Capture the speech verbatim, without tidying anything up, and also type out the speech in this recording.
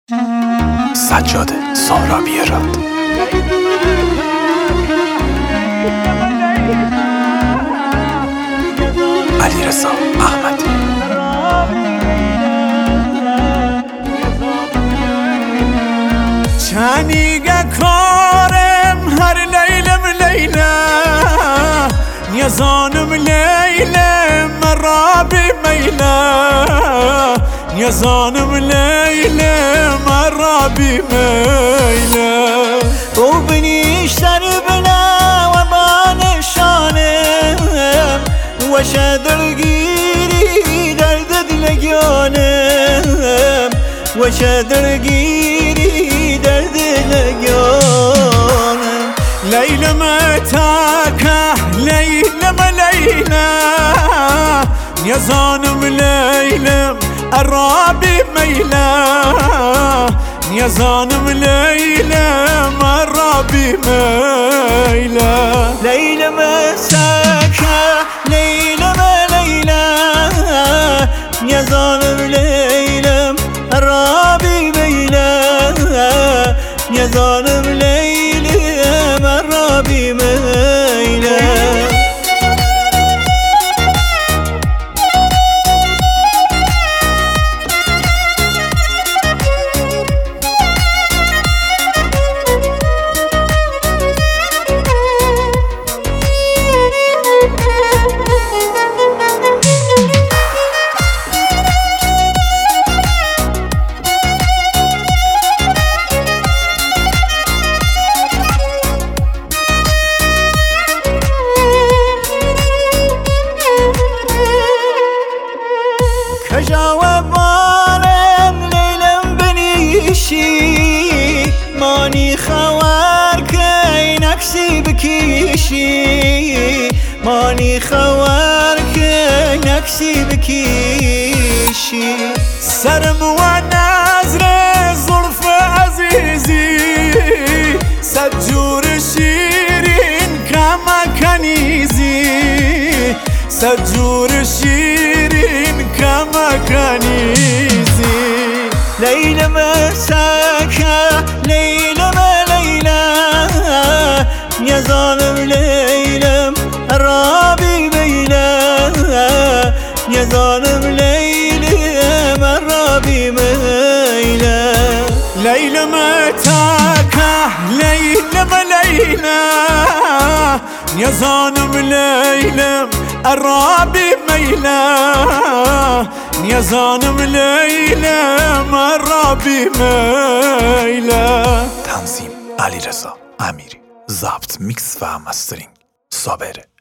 سجاد سهرابی راد. علیرضا احمدی. چنیگه کارم هر لیلم لیله یزانم لیله مرابی میله یزانم لیله مرابی میله او بنیشتر بلا و بانشانم و شدرگیری درد دلگانم و شدرگیری درد دلگانم لیلم تاکه لیلم لیله یزانم لیلم الرابي ميلا يزانم ليلم الرابي ميلا ليلة مساكة ليلة ليلة يزانم ليلم الرابي ميلا يزانم ليلم الرابي ميلا جواب بارم لیلم بنیشی مانی خوار که نکسی بکیشی مانی خوار که نکسی بکیشی سرم و نظر زلف عزیزی سجور شیرین کما کنیزی سجور شیرین کما کنیزی لیلم ساکه لیلم لیله یزانم لیلم رابی میله یزانم لیلم رابی میله لیلم تاکه لیلم لیله یزانم لیلم الرابي ميلا يزانم ليلم الرابي ميلا. تنظیم علیرضا امیری. ضبط میکس و مسترینگ صابره.